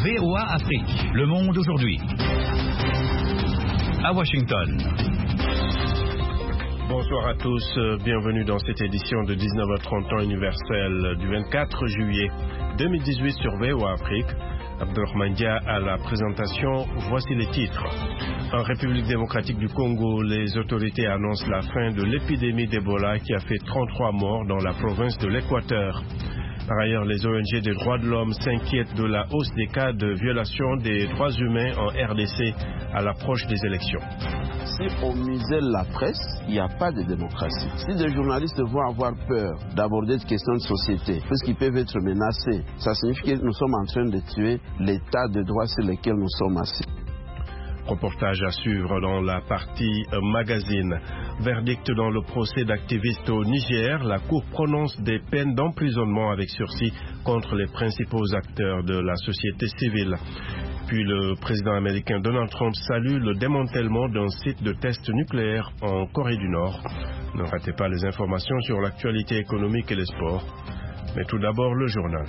VOA Afrique, le monde aujourd'hui. À Washington. Bonsoir à tous, bienvenue dans cette édition de 19h30 temps universel du 24 juillet 2018 sur VOA Afrique. Abdelrahman Dia à la présentation, voici les titres. En République démocratique du Congo, les autorités annoncent la fin de l'épidémie d'Ebola qui a fait 33 morts dans la province de l'Équateur. Par ailleurs, les ONG des droits de l'homme s'inquiètent de la hausse des cas de violation des droits humains en RDC à l'approche des élections. Si on muselle la presse, il n'y a pas de démocratie. Si des journalistes vont avoir peur d'aborder des questions de société, parce qu'ils peuvent être menacés, ça signifie que nous sommes en train de tuer l'état de droit sur lequel nous sommes assis. Reportage à suivre dans la partie magazine. Verdict dans le procès d'activistes au Niger. La Cour prononce des peines d'emprisonnement avec sursis contre les principaux acteurs de la société civile. Puis le président américain Donald Trump salue le démantèlement d'un site de test nucléaire en Corée du Nord. Ne ratez pas les informations sur l'actualité économique et les sports. Mais tout d'abord, le journal.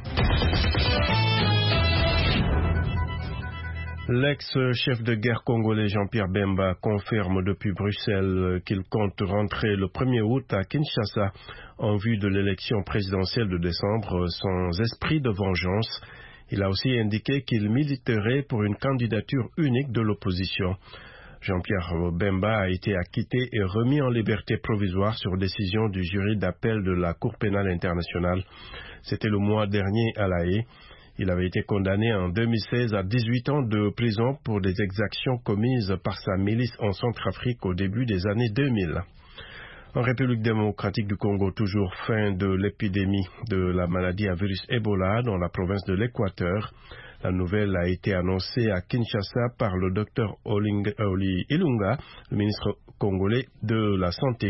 L'ex-chef de guerre congolais Jean-Pierre Bemba confirme depuis Bruxelles qu'il compte rentrer le 1er août à Kinshasa en vue de l'élection présidentielle de décembre sans esprit de vengeance. Il a aussi indiqué qu'il militerait pour une candidature unique de l'opposition. Jean-Pierre Bemba a été acquitté et remis en liberté provisoire sur décision du jury d'appel de la Cour pénale internationale. C'était le mois dernier à La Haye. Il avait été condamné en 2016 à 18 ans de prison pour des exactions commises par sa milice en Centrafrique au début des années 2000. En République démocratique du Congo, toujours fin de l'épidémie de la maladie à virus Ebola dans la province de l'Équateur. La nouvelle a été annoncée à Kinshasa par le docteur Oli Ilunga, le ministre congolais de la Santé.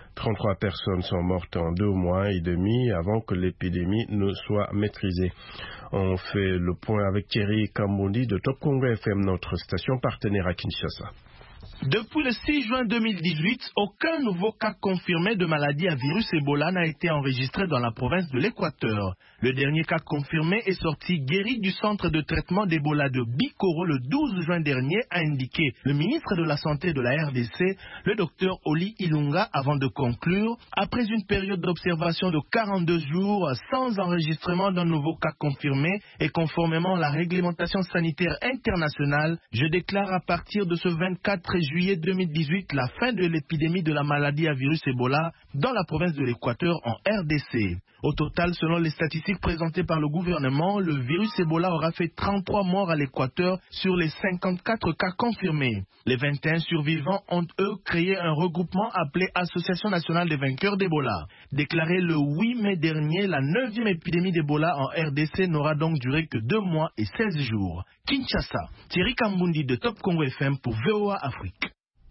33 personnes sont mortes en 2 mois et demi avant que l'épidémie ne soit maîtrisée. On fait le point avec Thierry Kambundi de Top Congo FM, notre station partenaire à Kinshasa. Depuis le 6 juin 2018, aucun nouveau cas confirmé de maladie à virus Ebola n'a été enregistré dans la province de l'Équateur. Le dernier cas confirmé est sorti guéri du centre de traitement d'Ebola de Bikoro le 12 juin dernier, a indiqué le ministre de la Santé de la RDC, le docteur Oli Ilunga, avant de conclure. Après une période d'observation de 42 jours sans enregistrement d'un nouveau cas confirmé et conformément à la réglementation sanitaire internationale, je déclare à partir de ce 24 juillet 2018 la fin de l'épidémie de la maladie à virus Ebola dans la province de l'Équateur en RDC. Au total, selon les statistiques présentées par le gouvernement, le virus Ebola aura fait 33 morts à l'Équateur sur les 54 cas confirmés. Les 21 survivants ont, eux, créé un regroupement appelé Association nationale des vainqueurs d'Ebola. Déclaré le 8 mai dernier, la 9e épidémie d'Ebola en RDC n'aura donc duré que 2 mois et 16 jours. Kinshasa, Thierry Kambundi de Top Congo FM pour VOA Afrique.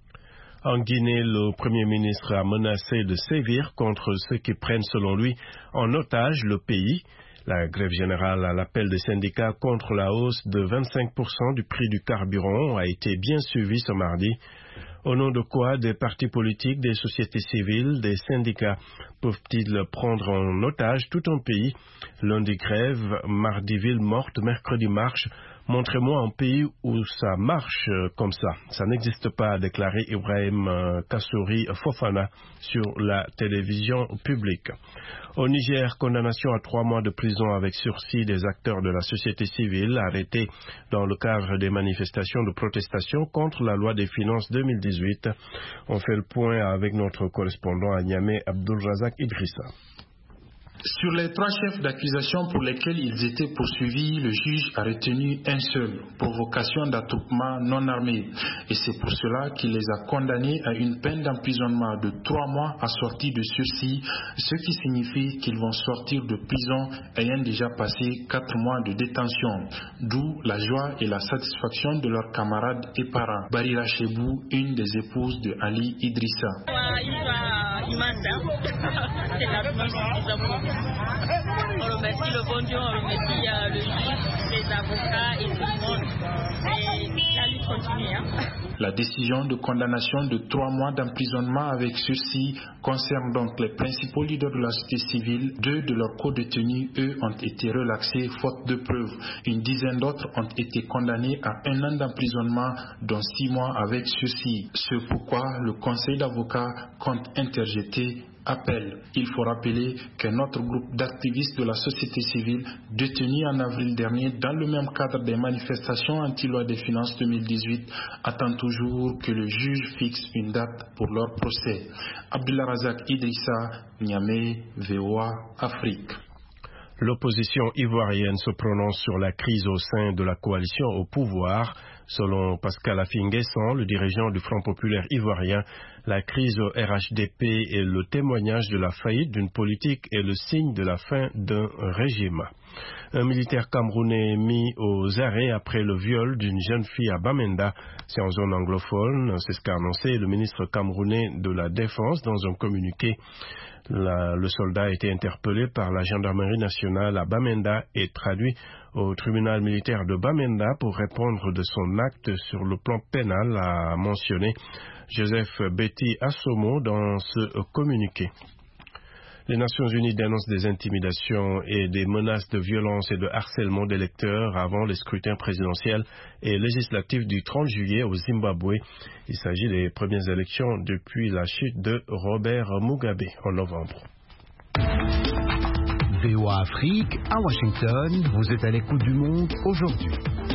En Guinée, le Premier ministre a menacé de sévir contre ceux qui prennent, selon lui, en otage le pays. La grève générale à l'appel des syndicats contre la hausse de 25% du prix du carburant a été bien suivie ce mardi. Au nom de quoi des partis politiques, des sociétés civiles, des syndicats peuvent-ils prendre en otage tout un pays? Lundi grève, mardi ville morte, mercredi marche. Montrez-moi un pays où ça marche comme ça. Ça n'existe pas, a déclaré Ibrahim Kassouri Fofana sur la télévision publique. Au Niger, condamnation à 3 mois de prison avec sursis des acteurs de la société civile arrêtés dans le cadre des manifestations de protestation contre la loi des finances 2018. On fait le point avec notre correspondant à Niamey, Abdulrazak Idrissa. Sur les 3 chefs d'accusation pour lesquels ils étaient poursuivis, le juge a retenu un seul, provocation d'attroupement non armé. Et c'est pour cela qu'il les a condamnés à une peine d'emprisonnement de 3 mois assortie de sursis, ce qui signifie qu'ils vont sortir de prison ayant déjà passé 4 mois de détention. D'où la joie et la satisfaction de leurs camarades et parents. Barira Chebou, une des épouses de Ali Idrissa. On remercie le bon Dieu, on remercie le juge, les avocats et tout le monde. Et la lutte continue. fini. La décision de condamnation de 3 mois d'emprisonnement avec sursis concerne donc les principaux leaders de la société civile. 2 de leurs co-détenus, eux, ont été relaxés faute de preuves. Une dizaine d'autres ont été condamnés à 1 an d'emprisonnement, dont 6 mois avec sursis. C'est pourquoi le conseil d'avocats compte interjeter appel. Il faut rappeler qu'un autre groupe d'activistes de la société civile, détenus en avril dernier dans le même cadre des manifestations anti-loi des finances 2018, attend toujours que le juge fixe une date pour leur procès. Abdullah Razak Idrissa, Niamey, VOA, Afrique. L'opposition ivoirienne se prononce sur la crise au sein de la coalition au pouvoir. Selon Pascal Affi-N'Guessan, le dirigeant du Front populaire ivoirien, la crise au RHDP est le témoignage de la faillite d'une politique et le signe de la fin d'un régime. Un militaire camerounais mis aux arrêts après le viol d'une jeune fille à Bamenda, c'est en zone anglophone, c'est ce qu'a annoncé le ministre camerounais de la Défense dans un communiqué. Le soldat a été interpellé par la gendarmerie nationale à Bamenda et traduit au tribunal militaire de Bamenda pour répondre de son acte sur le plan pénal, a mentionné Joseph Betty Assomo dans ce communiqué. Les Nations Unies dénoncent des intimidations et des menaces de violence et de harcèlement d'électeurs avant les scrutins présidentiels et législatifs du 30 juillet au Zimbabwe. Il s'agit des premières élections depuis la chute de Robert Mugabe en novembre. VOA Afrique, à Washington, vous êtes à l'écoute du monde aujourd'hui.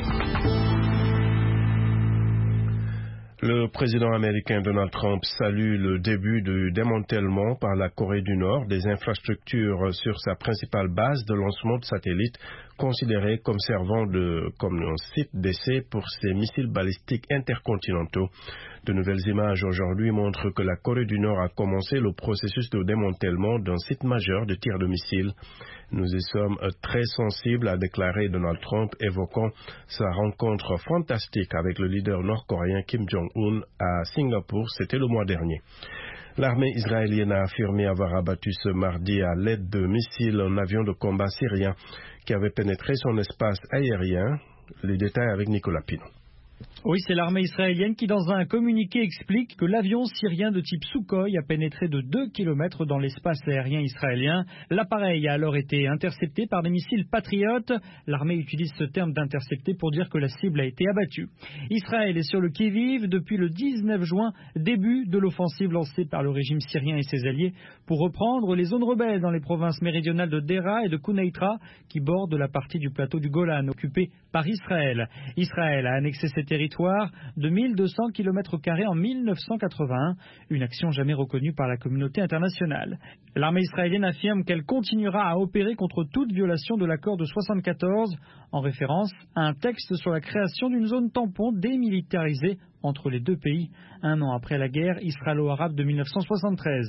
Le président américain Donald Trump salue le début du démantèlement par la Corée du Nord des infrastructures sur sa principale base de lancement de satellites, considérée comme servant comme un site d'essai pour ses missiles balistiques intercontinentaux. De nouvelles images aujourd'hui montrent que la Corée du Nord a commencé le processus de démantèlement d'un site majeur de tir de missiles. Nous y sommes très sensibles, a déclaré Donald Trump, évoquant sa rencontre fantastique avec le leader nord-coréen Kim Jong-un à Singapour, c'était le mois dernier. L'armée israélienne a affirmé avoir abattu ce mardi à l'aide de missiles un avion de combat syrien qui avait pénétré son espace aérien. Les détails avec Nicolas Pino. Oui, c'est l'armée israélienne qui, dans un communiqué, explique que l'avion syrien de type Sukhoi a pénétré de 2 km dans l'espace aérien israélien. L'appareil a alors été intercepté par des missiles patriotes. L'armée utilise ce terme d'intercepté pour dire que la cible a été abattue. Israël est sur le qui-vive depuis le 19 juin, début de l'offensive lancée par le régime syrien et ses alliés pour reprendre les zones rebelles dans les provinces méridionales de Dera et de Quneitra qui bordent la partie du plateau du Golan occupée par Israël. Israël a annexé ces territoires de 1200 km² en 1981, une action jamais reconnue par la communauté internationale. L'armée israélienne affirme qu'elle continuera à opérer contre toute violation de l'accord de 1974, en référence à un texte sur la création d'une zone tampon démilitarisée entre les deux pays, un an après la guerre israélo-arabe de 1973.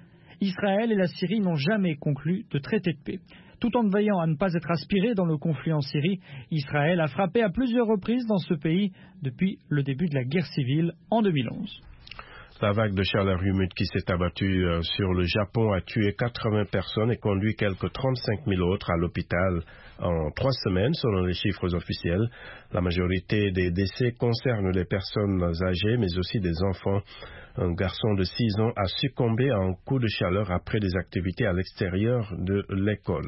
Israël et la Syrie n'ont jamais conclu de traité de paix. Tout en veillant à ne pas être aspiré dans le conflit en Syrie, Israël a frappé à plusieurs reprises dans ce pays depuis le début de la guerre civile en 2011. La vague de chaleur humide qui s'est abattue sur le Japon a tué 80 personnes et conduit quelques 35 000 autres à l'hôpital en 3 semaines, selon les chiffres officiels. La majorité des décès concernent des personnes âgées, mais aussi des enfants. Un garçon de 6 ans a succombé à un coup de chaleur après des activités à l'extérieur de l'école.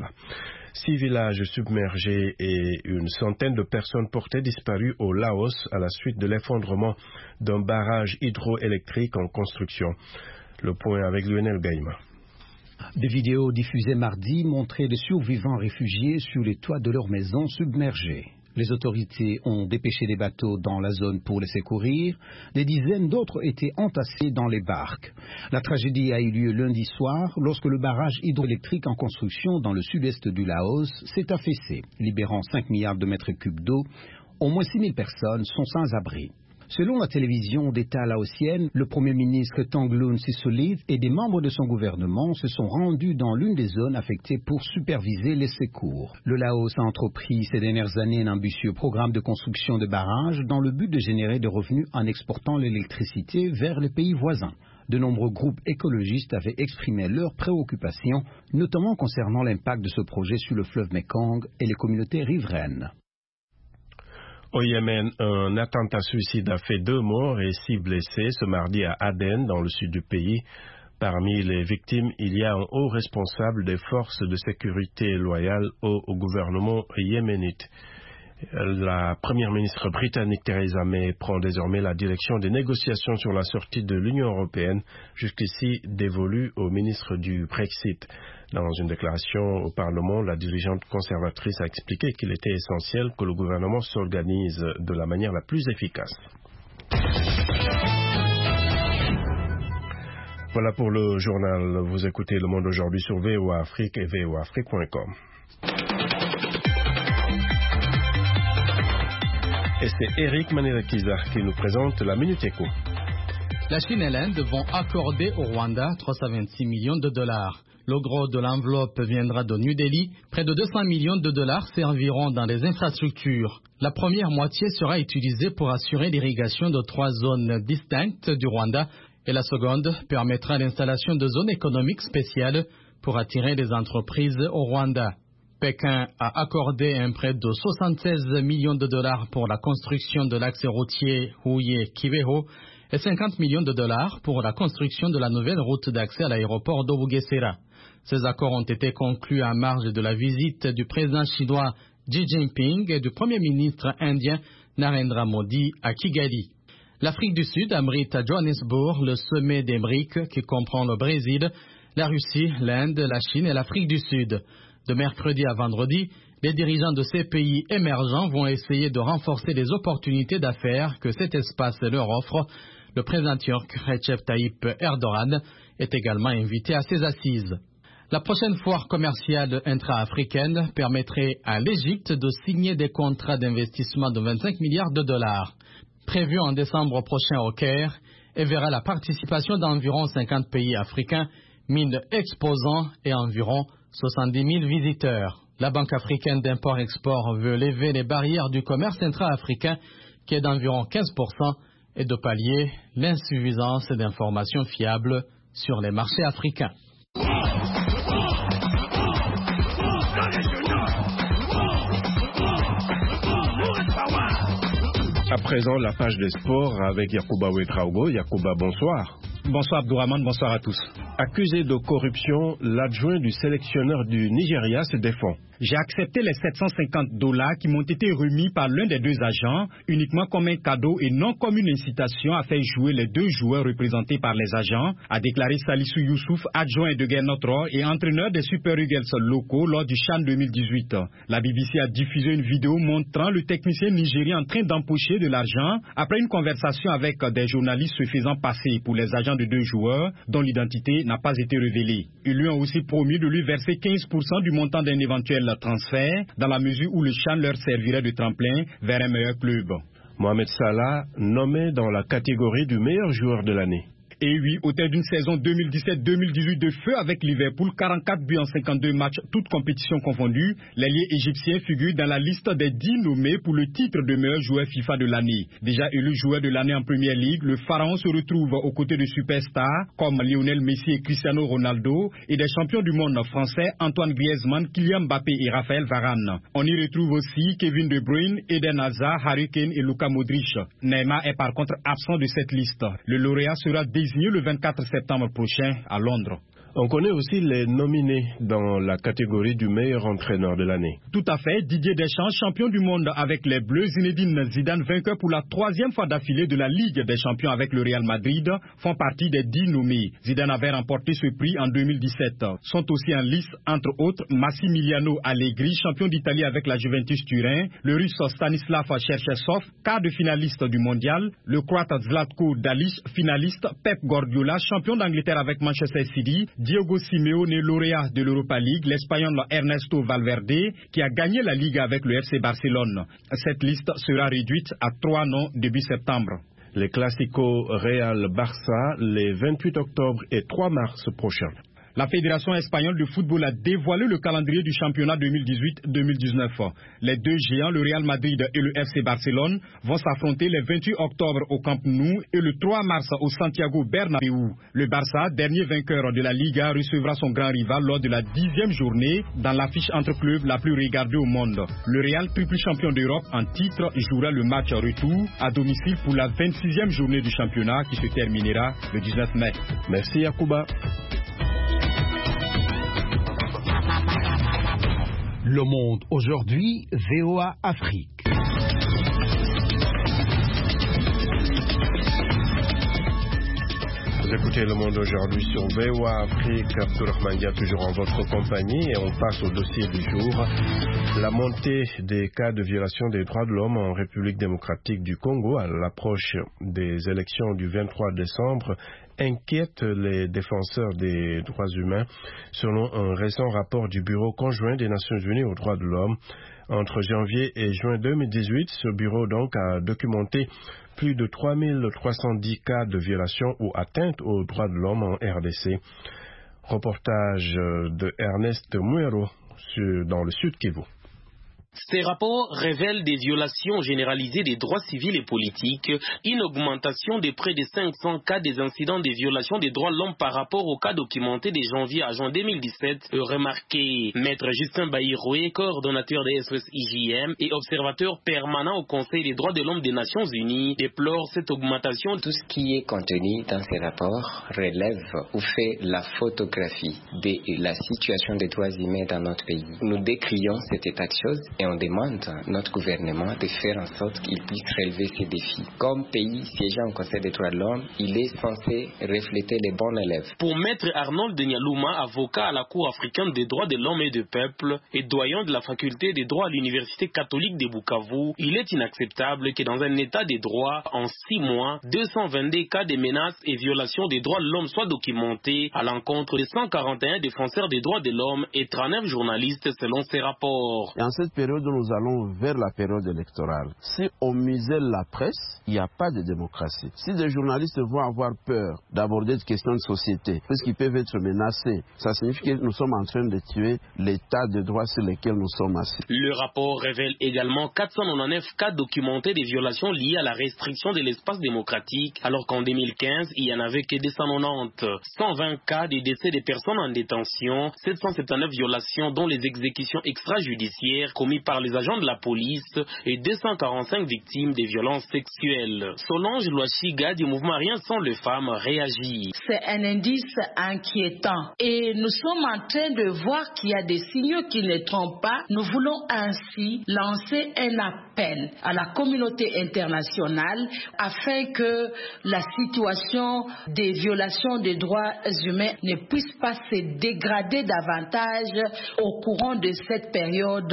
6 villages submergés et une centaine de personnes portées disparues au Laos à la suite de l'effondrement d'un barrage hydroélectrique en construction. Le point avec Lionel Gaïma. Des vidéos diffusées mardi montraient des survivants réfugiés sur les toits de leurs maisons submergées. Les autorités ont dépêché des bateaux dans la zone pour les secourir. Des dizaines d'autres étaient entassés dans les barques. La tragédie a eu lieu lundi soir lorsque le barrage hydroélectrique en construction dans le sud-est du Laos s'est affaissé, libérant 5 milliards de mètres cubes d'eau. Au moins 6 000 personnes sont sans abri. Selon la télévision d'État laotienne, le Premier ministre Thongloun Sisoulith et des membres de son gouvernement se sont rendus dans l'une des zones affectées pour superviser les secours. Le Laos a entrepris ces dernières années un ambitieux programme de construction de barrages dans le but de générer des revenus en exportant l'électricité vers les pays voisins. De nombreux groupes écologistes avaient exprimé leurs préoccupations, notamment concernant l'impact de ce projet sur le fleuve Mekong et les communautés riveraines. Au Yémen, un attentat suicide a fait 2 morts et 6 blessés ce mardi à Aden, dans le sud du pays. Parmi les victimes, il y a un haut responsable des forces de sécurité loyales au gouvernement yéménite. La première ministre britannique Theresa May prend désormais la direction des négociations sur la sortie de l'Union européenne, jusqu'ici dévolue au ministre du Brexit. Dans une déclaration au Parlement, la dirigeante conservatrice a expliqué qu'il était essentiel que le gouvernement s'organise de la manière la plus efficace. Voilà pour le journal. Vous écoutez Le Monde aujourd'hui sur VOA Afrique et voaafrique.com. Et c'est Eric Manerakizar qui nous présente la Minute Éco. La Chine et l'Inde vont accorder au Rwanda 326 millions de dollars. Le gros de l'enveloppe viendra de New Delhi. Près de 200 millions de dollars serviront dans les infrastructures. La première moitié sera utilisée pour assurer l'irrigation de 3 zones distinctes du Rwanda et la seconde permettra l'installation de zones économiques spéciales pour attirer les entreprises au Rwanda. Pékin a accordé un prêt de 76 millions de dollars pour la construction de l'axe routier Huye-Kibeho et 50 millions de dollars pour la construction de la nouvelle route d'accès à l'aéroport de Bugesera. Ces accords ont été conclus en marge de la visite du président chinois Xi Jinping et du premier ministre indien Narendra Modi à Kigali. L'Afrique du Sud abrite à Johannesburg le sommet des BRICS qui comprend le Brésil, la Russie, l'Inde, la Chine et l'Afrique du Sud. De mercredi à vendredi, les dirigeants de ces pays émergents vont essayer de renforcer les opportunités d'affaires que cet espace leur offre. Le président turc Recep Tayyip Erdogan est également invité à ces assises. La prochaine foire commerciale intra-africaine permettrait à l'Égypte de signer des contrats d'investissement de 25 milliards de dollars. Prévu en décembre prochain au Caire, et verra la participation d'environ 50 pays africains, 1000 exposants et environ 70 000 visiteurs. La Banque africaine d'import-export veut lever les barrières du commerce intra-africain qui est d'environ 15% et de pallier l'insuffisance d'informations fiables sur les marchés africains. À présent, la page des sports avec Yacouba Ouedraogo. Yacouba, bonsoir. Bonsoir Abdourahmane, bonsoir à tous. Accusé de corruption, l'adjoint du sélectionneur du Nigeria se défend. J'ai accepté les $750 qui m'ont été remis par l'un des 2 agents, uniquement comme un cadeau et non comme une incitation à faire jouer les 2 joueurs représentés par les agents, a déclaré Salissou Youssouf, adjoint de Guernotro et entraîneur des Super Eagles locaux lors du CHAN 2018. La BBC a diffusé une vidéo montrant le technicien nigérien en train d'empocher de l'argent après une conversation avec des journalistes se faisant passer pour les agents de 2 joueurs dont l'identité n'a pas été révélée. Ils lui ont aussi promis de lui verser 15% du montant d'un éventuel transfert dans la mesure où le CHAN leur servirait de tremplin vers un meilleur club. Mohamed Salah, nommé dans la catégorie du meilleur joueur de l'année. Et oui, au terme d'une saison 2017-2018 de feu avec Liverpool, 44 buts en 52 matchs, toutes compétitions confondues, l'ailier égyptien figure dans la liste des 10 nommés pour le titre de meilleur joueur FIFA de l'année. Déjà élu joueur de l'année en Premier League, le Pharaon se retrouve aux côtés de superstars comme Lionel Messi et Cristiano Ronaldo et des champions du monde français Antoine Griezmann, Kylian Mbappé et Raphaël Varane. On y retrouve aussi Kevin De Bruyne, Eden Hazard, Harry Kane et Luka Modric. Neymar est par contre absent de cette liste. Le lauréat sera désigné le 24 septembre prochain à Londres. On connaît aussi les nominés dans la catégorie du meilleur entraîneur de l'année. Tout à fait. Didier Deschamps, champion du monde avec les Bleus, Zinedine Zidane, vainqueur pour la 3e fois d'affilée de la Ligue des champions avec le Real Madrid, font partie des 10 nommés. Zidane avait remporté ce prix en 2017. Sont aussi en lice, entre autres, Massimiliano Allegri, champion d'Italie avec la Juventus Turin, le Russe Stanislav Cherchesov, quart de finaliste du mondial, le Croate Zlatko Dalic, finaliste, Pep Guardiola, champion d'Angleterre avec Manchester City, Diego Simeone, lauréat de l'Europa League, l'Espagnol Ernesto Valverde, qui a gagné la Ligue avec le FC Barcelone. Cette liste sera réduite à 3 noms début septembre. Les Clasico Real Barça les 28 octobre et 3 mars prochains. La Fédération espagnole de football a dévoilé le calendrier du championnat 2018-2019. Les deux géants, le Real Madrid et le FC Barcelone, vont s'affronter le 28 octobre au Camp Nou et le 3 mars au Santiago Bernabéu. Le Barça, dernier vainqueur de la Liga, recevra son grand rival lors de la 10e journée dans l'affiche entre clubs la plus regardée au monde. Le Real, triple champion d'Europe en titre, jouera le match retour à domicile pour la 26e journée du championnat qui se terminera le 19 mai. Merci Yacouba. Le Monde aujourd'hui, VOA Afrique. Vous écoutez Le Monde aujourd'hui sur VOA Afrique. Abdourahmane Dia toujours en votre compagnie et on passe au dossier du jour. La montée des cas de violation des droits de l'homme en République démocratique du Congo à l'approche des élections du 23 décembre inquiète les défenseurs des droits humains selon un récent rapport du Bureau conjoint des Nations Unies aux droits de l'homme. Entre janvier et juin 2018, ce bureau donc a documenté plus de 3310 cas de violation ou atteinte aux droits de l'homme en RDC. Reportage de Ernest Muero dans le Sud Kivu. Ces rapports révèlent des violations généralisées des droits civils et politiques, une augmentation de près de 500 cas des incidents de violation des droits de l'homme par rapport aux cas documentés de janvier à juin 2017, remarqué. Maître Justin Baïroué, coordonnateur des SOS-IJM et observateur permanent au Conseil des droits de l'homme des Nations Unies, déplore cette augmentation. Tout ce qui est contenu dans ces rapports relève ou fait la photographie de la situation des droits humains dans notre pays. Nous décrions cet état de choses et on demande à notre gouvernement de faire en sorte qu'il puisse relever ces défis. Comme pays siégeant au Conseil des droits de l'homme, il est censé refléter les bons élèves. Pour Maître Arnold Nyalouma, avocat à la Cour africaine des droits de l'homme et du peuple et doyen de la faculté des droits à l'Université catholique de Bukavu, il est inacceptable que dans un état des droits, en 6 mois, 222 cas de menaces et violations des droits de l'homme soient documentés à l'encontre de 141 défenseurs des droits de l'homme et 39 journalistes selon ces rapports. Et en cette période, nous allons vers la période électorale. Si on muselle la presse, il n'y a pas de démocratie. Si des journalistes vont avoir peur d'aborder des questions de société, parce qu'ils peuvent être menacés, ça signifie que nous sommes en train de tuer l'état de droit sur lequel nous sommes assis. Le rapport révèle également 499 cas documentés de violations liées à la restriction de l'espace démocratique, alors qu'en 2015, il n'y en avait que 290. 120 cas de décès des personnes en détention, 779 violations dont les exécutions extrajudiciaires commises par les agents de la police et 245 victimes des violences sexuelles. Solange Loachiga du mouvement Rien sans les femmes réagit. C'est un indice inquiétant et nous sommes en train de voir qu'il y a des signaux qui ne trompent pas. Nous voulons ainsi lancer un appel à la communauté internationale afin que la situation des violations des droits humains ne puisse pas se dégrader davantage au courant de cette période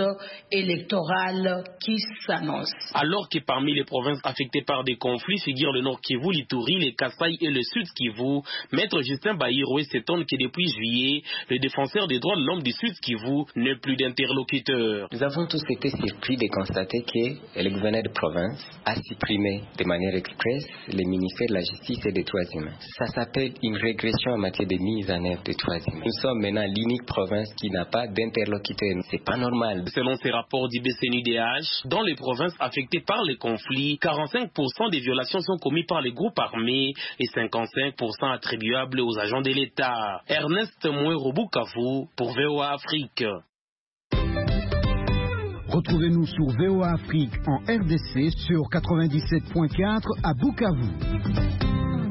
électorale qui s'annonce. Alors que parmi les provinces affectées par des conflits figurent le Nord Kivu, l'Ituri, les Kasaï et le Sud Kivu, Maître Justin Baïroué s'étonne que depuis juillet, le défenseur des droits de l'homme du Sud Kivu n'ait plus d'interlocuteur. Nous avons tous été surpris de constater que le gouverneur de province a supprimé de manière expresse le ministère de la Justice et des Droits humains. Ça s'appelle une régression en matière de mise en œuvre des droits humains. Nous sommes maintenant l'unique province qui n'a pas d'interlocuteur. C'est pas normal. Selon ces rapports du BCNUDH, dans les provinces affectées par les conflits, 45% des violations sont commises par les groupes armés et 55% attribuables aux agents de l'État. Ernest Muero Bukavu pour VOA Afrique. Retrouvez-nous sur VOA Afrique en RDC sur 97.4 à Bukavu.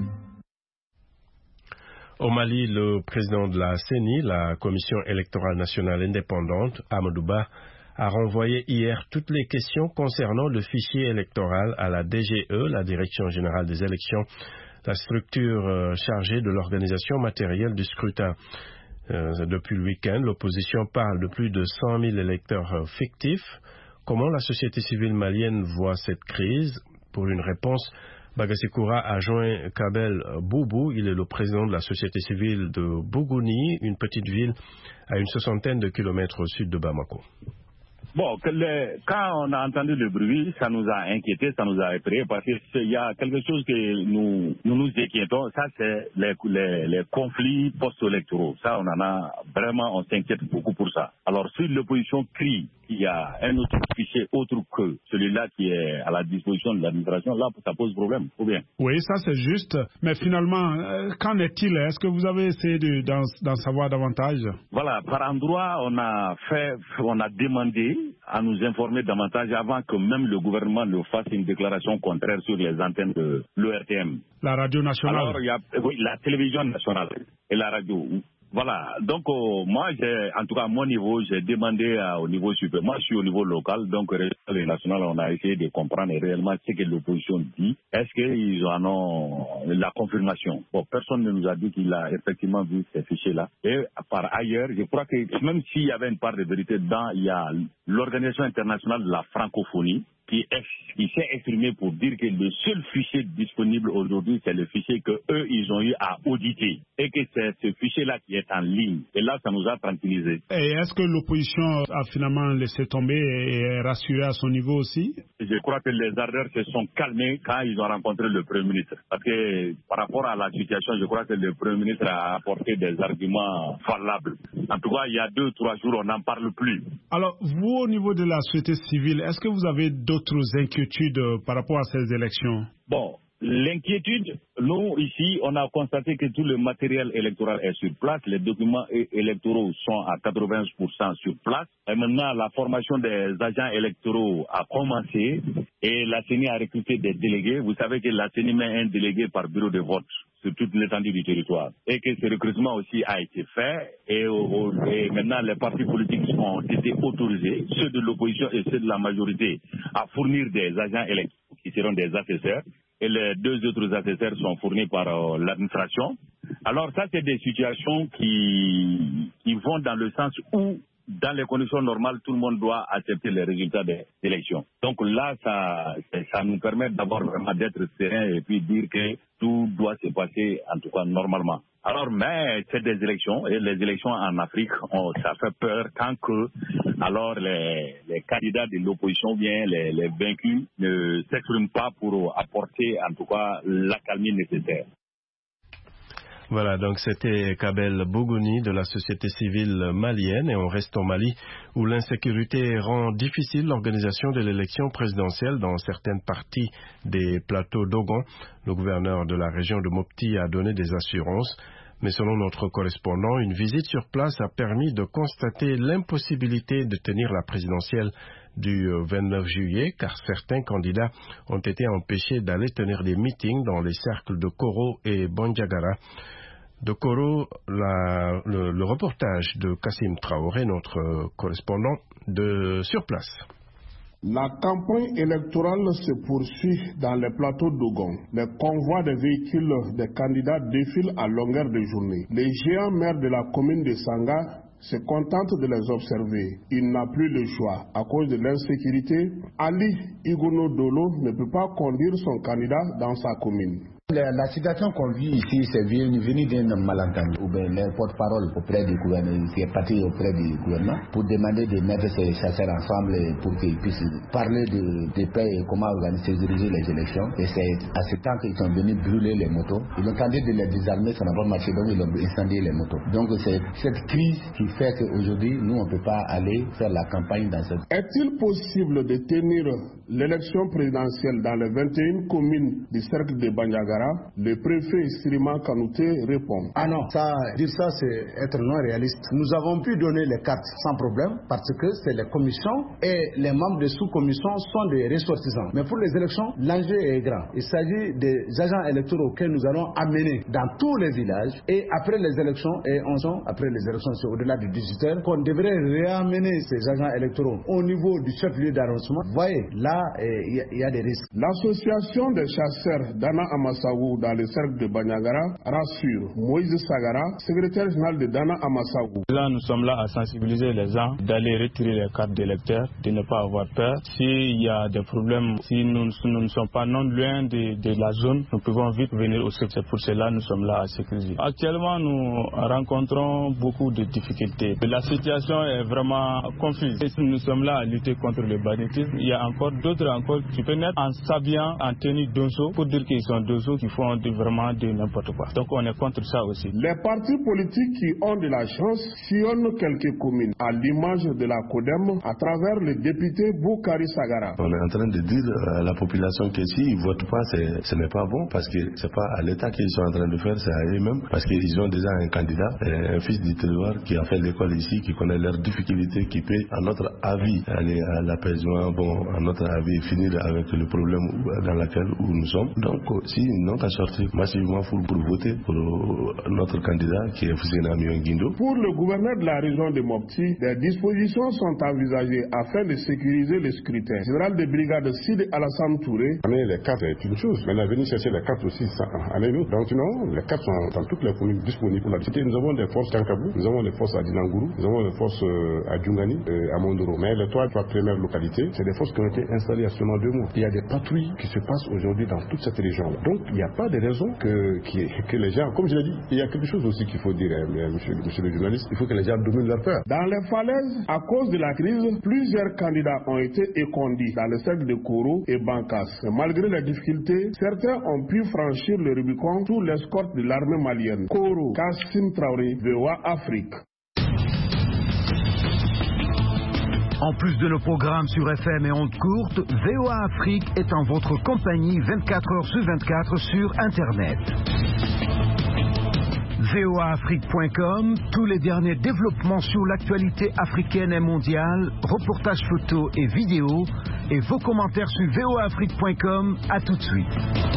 Au Mali, le président de la CENI, la Commission électorale nationale indépendante, Amadou Ba, a renvoyé hier toutes les questions concernant le fichier électoral à la DGE, la Direction générale des élections, la structure chargée de l'organisation matérielle du scrutin. Depuis le week-end, l'opposition parle de plus de 100 000 électeurs fictifs. Comment la société civile malienne voit cette crise? Pour une réponse, Bagasekoura a joint Kabel Boubou. Il est le président de la société civile de Bougouni, une petite ville à une 60aine de kilomètres au sud de Bamako. Bon, quand on a entendu le bruit, ça nous a inquiétés, ça nous a effrayés, parce qu'il y a quelque chose que nous inquiétons, ça c'est les conflits post-électoraux. Ça, on en a vraiment, on s'inquiète beaucoup pour ça. Alors, si l'opposition crie qu'il y a un autre fichier autre que celui-là qui est à la disposition de l'administration, là, ça pose problème, ou bien? Oui, ça c'est juste, mais finalement, qu'en est-il? Est-ce que vous avez essayé d'en savoir davantage? Voilà, par endroit, on a demandé à nous informer davantage avant que même le gouvernement ne fasse une déclaration contraire sur les antennes de l'ORTM. La radio nationale. Alors, il y a la télévision nationale et la radio. Voilà, donc moi, en tout cas à mon niveau, j'ai demandé au niveau supérieur. Moi, je suis au niveau local, donc régional et national, on a essayé de comprendre réellement ce que l'opposition dit. Est-ce qu'ils en ont la confirmation? Bon, personne ne nous a dit qu'il a effectivement vu ces fichiers-là. Et par ailleurs, je crois que même s'il y avait une part de vérité dedans, il y a l'Organisation internationale de la francophonie qui s'est exprimé pour dire que le seul fichier disponible aujourd'hui, c'est le fichier que eux ils ont eu à auditer et que c'est ce fichier-là qui est en ligne. Et là, ça nous a tranquillisés. Et est-ce que l'opposition a finalement laissé tomber et est rassurée à son niveau aussi? Je crois que les ardeurs se sont calmés quand ils ont rencontré le Premier ministre. Parce que par rapport à la situation, je crois que le Premier ministre a apporté des arguments valables. En tout cas, il y a 2-3 jours, on n'en parle plus. Alors, vous, au niveau de la société civile, est-ce que vous avez d'autres inquiétudes par rapport à ces élections? Bon, l'inquiétude, nous, ici, on a constaté que tout le matériel électoral est sur place. Les documents électoraux sont à 80% sur place. Et maintenant, la formation des agents électoraux a commencé et la CENI a recruté des délégués. Vous savez que la CENI met un délégué par bureau de vote sur toute l'étendue du territoire. Et que ce recrutement aussi a été fait. Et maintenant, les partis politiques ont été autorisés, ceux de l'opposition et ceux de la majorité, à fournir des agents électoraux qui seront des assesseurs. Et les 2 autres assesseurs sont fournis par l'administration. Alors ça, c'est des situations qui vont dans le sens où, dans les conditions normales, tout le monde doit accepter les résultats des élections. Donc là, ça nous permet d'abord vraiment d'être serein et puis dire que tout doit se passer, en tout cas, normalement. Alors, mais c'est des élections, et les élections en Afrique, ça fait peur tant que alors les candidats de l'opposition, bien les vaincus, ne s'expriment pas pour apporter, en tout cas, l'accalmie nécessaire. Voilà, donc c'était Kabel Bougouni de la société civile malienne, et on reste au Mali où l'insécurité rend difficile l'organisation de l'élection présidentielle dans certaines parties des plateaux d'Ogon. Le gouverneur de la région de Mopti a donné des assurances, mais selon notre correspondant, une visite sur place a permis de constater l'impossibilité de tenir la présidentielle du 29 juillet, car certains candidats ont été empêchés d'aller tenir des meetings dans les cercles de Koro et Bandiagara. De Koro, le reportage de Kassim Traoré, notre correspondant sur place. La campagne électorale se poursuit dans les plateaux d'Ogon. Les convois de véhicules des candidats défilent à longueur de journée. Les géants maires de la commune de Sanga se contentent de les observer. Il n'a plus le choix. À cause de l'insécurité, Ali Igono Dolo ne peut pas conduire son candidat dans sa commune. La situation qu'on vit ici, c'est venu d'un malentendu. Ou bien les porte-parole auprès du gouvernement, qui est parti auprès du gouvernement, pour demander de mettre ces chasseurs ensemble pour qu'ils puissent parler de paix et comment diriger les élections. Et c'est à ce temps qu'ils sont venus brûler les motos. Ils ont tenté de les désarmer, ça n'a pas marché, donc ils ont incendié les motos. Donc c'est cette crise qui fait qu'aujourd'hui, nous, on ne peut pas aller faire la campagne dans cette... Est-il possible de tenir l'élection présidentielle dans les 21 communes du cercle de Bandiagara? Le préfet Sirima Kanouté répond. Ah non, dire ça c'est être non réaliste. Nous avons pu donner les cartes sans problème parce que c'est les commissions et les membres des sous-commissions sont des ressortissants. Mais pour les élections, l'enjeu est grand. Il s'agit des agents électoraux que nous allons amener dans tous les villages et après les élections, après les élections c'est au-delà du 18h, qu'on devrait réamener ces agents électoraux au niveau du chef-lieu d'arrondissement. Vous voyez, là, il y a des risques. L'association des chasseurs d'Ana Amas Amasaou dans le cercle de Banyagara, rassure Moïse Sagara, secrétaire général de Dana Amasaou. Là, nous sommes là à sensibiliser les gens d'aller retirer les cartes d'électeurs, de ne pas avoir peur. S'il y a des problèmes, si nous ne sommes pas non loin de la zone, nous pouvons vite venir au secours. C'est pour cela que nous sommes là à sécuriser. Actuellement, nous rencontrons beaucoup de difficultés. La situation est vraiment confuse. Et si nous sommes là à lutter contre le banditisme, il y a encore d'autres qui peuvent naître en s'habillant en tenue d'onzo pour dire qu'ils sont d'onzo, qui font vraiment de n'importe quoi. Donc on est contre ça aussi. Les partis politiques qui ont de la chance sillonnent quelques communes, à l'image de la CODEM, à travers le député Boukari Sagara. On est en train de dire à la population que s'ils ne votent pas, ce n'est pas bon, parce que ce n'est pas à l'État qu'ils sont en train de faire, c'est à eux-mêmes, parce qu'ils ont déjà un candidat, un fils du territoire qui a fait l'école ici, qui connaît leurs difficultés, qui peut, à notre avis, aller à l'apaisement, à notre avis, finir avec le problème dans lequel nous sommes. Donc, s'ils n'ont qu'à sortir massivement pour voter pour notre candidat qui est Fusena Miongindo. Pour le gouverneur de la région de Mopti, des dispositions sont envisagées afin de sécuriser le scrutin. Général de brigade Sid Alassane Touré. Les cartes est une chose, mais venir chercher les cartes aussi, ça en est une autre. Donc, non, les cartes sont dans toutes les communes disponibles pour la cité. Nous avons des forces à Kankabou, nous avons des forces à Dinangourou, nous avons des forces à Djungani, à Mondoro. Mais les trois premières localités, c'est des forces qui ont été installées il y a seulement 2 mois. Il y a des patrouilles qui se passent aujourd'hui dans toute cette région-là. Donc, il n'y a pas de raison que les gens, comme je l'ai dit, il y a quelque chose aussi qu'il faut dire, monsieur le journaliste, il faut que les gens dominent leur peur. Dans les falaises, à cause de la crise, plusieurs candidats ont été écondis dans le cercle de Koro et Bankas. Malgré les difficultés, certains ont pu franchir le Rubicon sous l'escorte de l'armée malienne. Koro, Kassim Traoré, VOA Afrique. En plus de nos programmes sur FM et ondes courtes, VOA Afrique est en votre compagnie 24 heures sur 24 sur Internet. voaafrique.com, tous les derniers développements sur l'actualité africaine et mondiale, reportages photos et vidéos, et vos commentaires sur voaafrique.com. À tout de suite.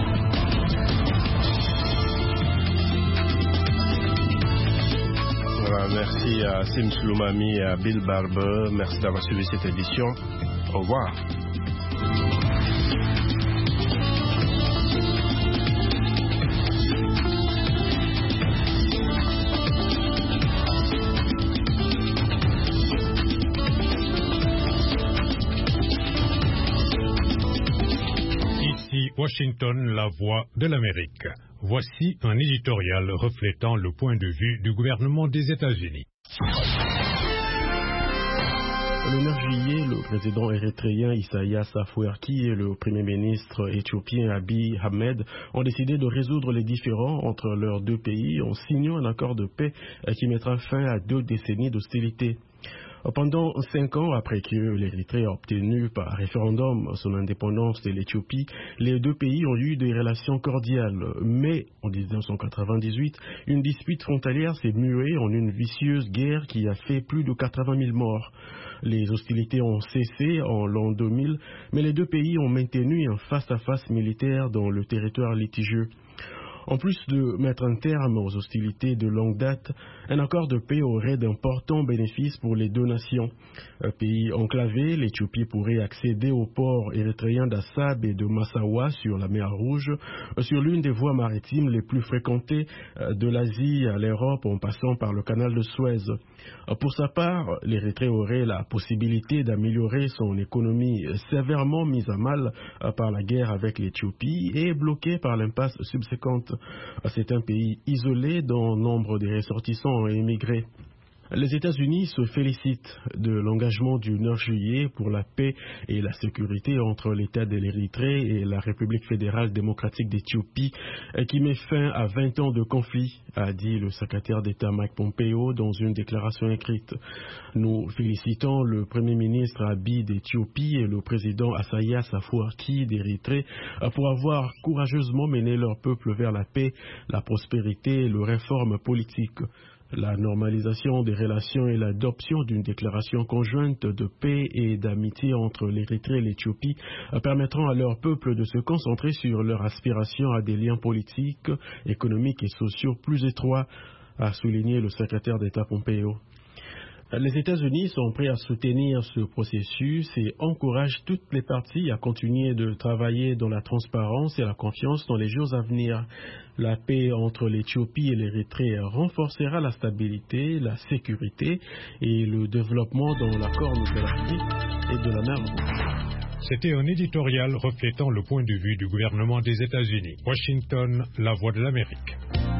Voilà, merci à Sim Sloumami et à Bill Barber. Merci d'avoir suivi cette édition. Au revoir. Washington, la voix de l'Amérique. Voici un éditorial reflétant le point de vue du gouvernement des États-Unis. Le 9 juillet, le président érythréen Isaias Afwerki et le premier ministre éthiopien Abiy Ahmed ont décidé de résoudre les différends entre leurs deux pays en signant un accord de paix qui mettra fin à 2 décennies d'hostilité. Pendant 5 ans après que l'Érythrée a obtenu par référendum son indépendance de l'Éthiopie, les deux pays ont eu des relations cordiales. Mais en 1998, une dispute frontalière s'est muée en une vicieuse guerre qui a fait plus de 80 000 morts. Les hostilités ont cessé en l'an 2000, mais les deux pays ont maintenu un face-à-face militaire dans le territoire litigieux. En plus de mettre un terme aux hostilités de longue date, un accord de paix aurait d'importants bénéfices pour les deux nations. Un pays enclavé, l'Éthiopie pourrait accéder aux ports érythréens d'Assab et de Massawa sur la mer Rouge, sur l'une des voies maritimes les plus fréquentées de l'Asie à l'Europe en passant par le canal de Suez. Pour sa part, l'Érythrée aurait la possibilité d'améliorer son économie sévèrement mise à mal par la guerre avec l'Éthiopie et bloquée par l'impasse subséquente. C'est un pays isolé dont nombre de ressortissants ont émigré. Les États-Unis se félicitent de l'engagement du 9 juillet pour la paix et la sécurité entre l'État de l'Érythrée et la République fédérale démocratique d'Éthiopie qui met fin à 20 ans de conflit, a dit le secrétaire d'État Mike Pompeo dans une déclaration écrite. Nous félicitons le Premier ministre Abiy d'Éthiopie et le président Isaias Afwerki d'Érythrée pour avoir courageusement mené leur peuple vers la paix, la prospérité et les réformes politiques. La normalisation des relations et l'adoption d'une déclaration conjointe de paix et d'amitié entre l'Érythrée et l'Éthiopie permettront à leur peuple de se concentrer sur leur aspiration à des liens politiques, économiques et sociaux plus étroits, a souligné le secrétaire d'État Pompeo. Les États-Unis sont prêts à soutenir ce processus et encouragent toutes les parties à continuer de travailler dans la transparence et la confiance dans les jours à venir. La paix entre l'Éthiopie et l'Érythrée renforcera la stabilité, la sécurité et le développement dans la Corne de l'Afrique et de la mer Rouge. C'était un éditorial reflétant le point de vue du gouvernement des États-Unis. Washington, La Voix de l'Amérique.